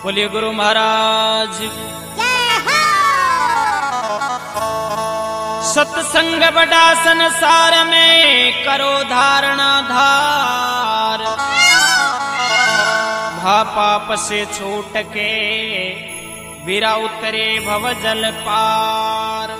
बोलिए गुरु महाराज। सत्संग बड़ा संसार में करो धारणा धार, भा पाप से छूट के वीरा उतरे भव जल पार।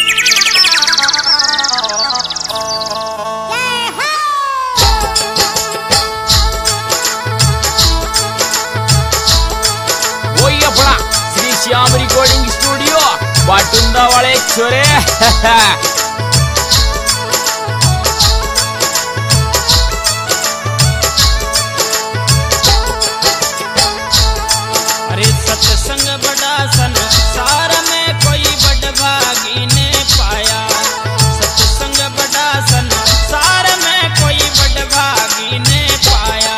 वही अपना श्री श्याम रिकॉर्डिंग स्टूडियो बाटुंदा वाले छोरे। अरे सत्संग बड़ा संसार में कोई बड़ भागी ने पाया, सत्संग बड़ा संसार में कोई बड़ भागी ने पाया।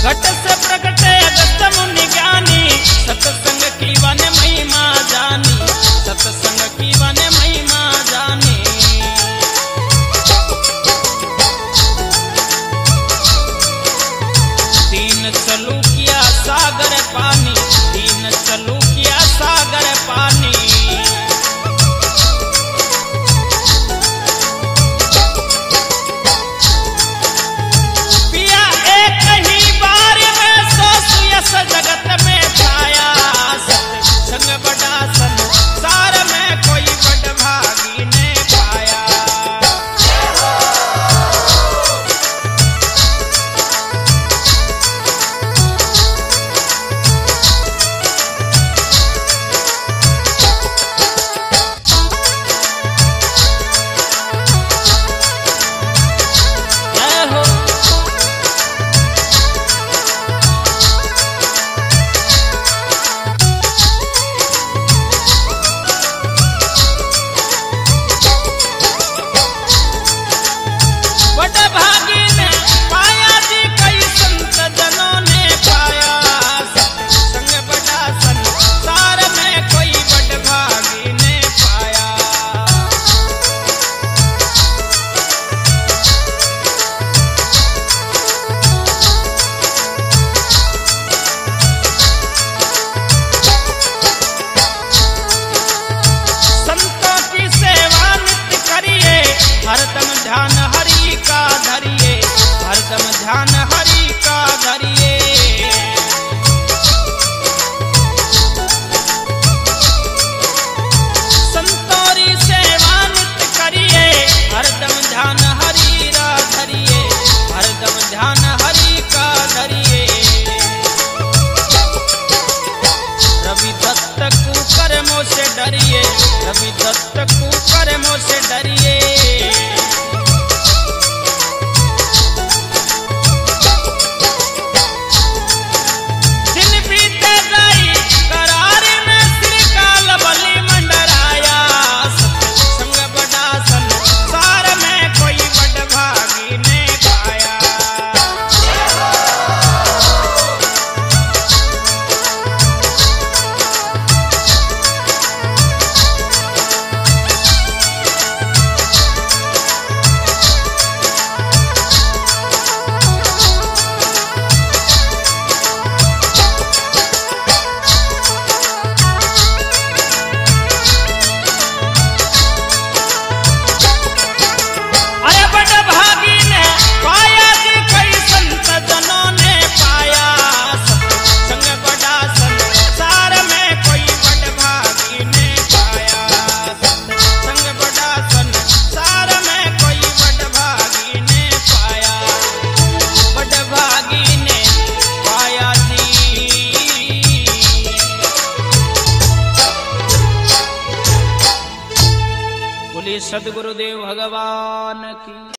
घट से प्रगटे अगस्त मुनि ज्ञानी सत्संग की वन महिमा जानी सत्संग की वन महिमा जानी तीन चलू किया सागर पानी तीन चलू किया सागर पानी पिया एक ही बार में सो सुयस जगत में छाया सत्संग बड़ा संसार में कोई बड़ भागी ने पाया हरदम ध्यान हरि का धरिए हरदम ध्यान हरि का धरिए संतोरी सेवा नित्य करिए हरदम ध्यान हरि रा धरिए हरदम ध्यान हरि का धरिए रवि दत्त कुकर्मों से डरिए रवि दत्त कुकर्मों से डरिए सद्गुरुदेव भगवान की।